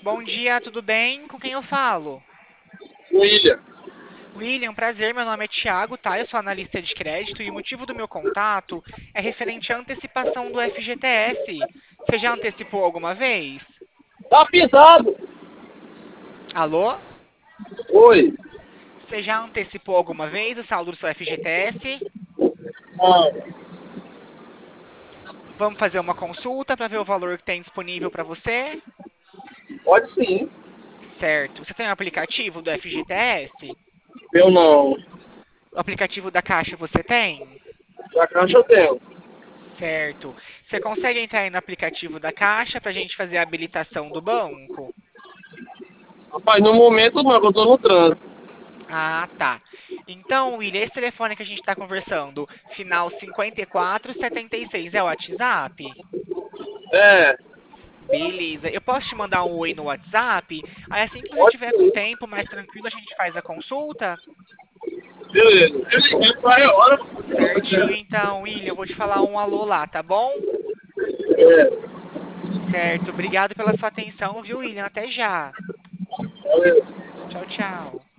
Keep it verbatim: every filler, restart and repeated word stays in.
Bom dia, tudo bem? Com quem eu falo? William. William, prazer, meu nome é Thiago, tá? Eu sou analista de crédito e o motivo do meu contato é referente à antecipação do F G T S. Você já antecipou alguma vez? Tá pisado. Alô? Oi. Você já antecipou alguma vez o saldo do seu F G T S? Não. Vamos fazer uma consulta para ver o valor que tem disponível para você? Pode sim. Certo. Você tem o aplicativo do F G T S? Eu não. O aplicativo da Caixa você tem? Da caixa eu tenho. Certo. Você consegue entrar aí no aplicativo da Caixa para a gente fazer a habilitação do banco? Rapaz, no momento não, que eu tô no trânsito. Ah, tá. Então, William, esse telefone que a gente está conversando, final cinquenta e quatro setenta e seis, é o WhatsApp? É, Beleza. Eu posso te mandar um oi no WhatsApp? Aí assim que você pode tiver com sim. tempo mais tranquilo, a gente faz a consulta? Beleza. Eu liguei pra é hora. Certinho, então, William, eu vou te falar um alô lá, tá bom? É, Certo. Obrigado pela sua atenção, viu, William? Até já. valeu. Tchau, tchau.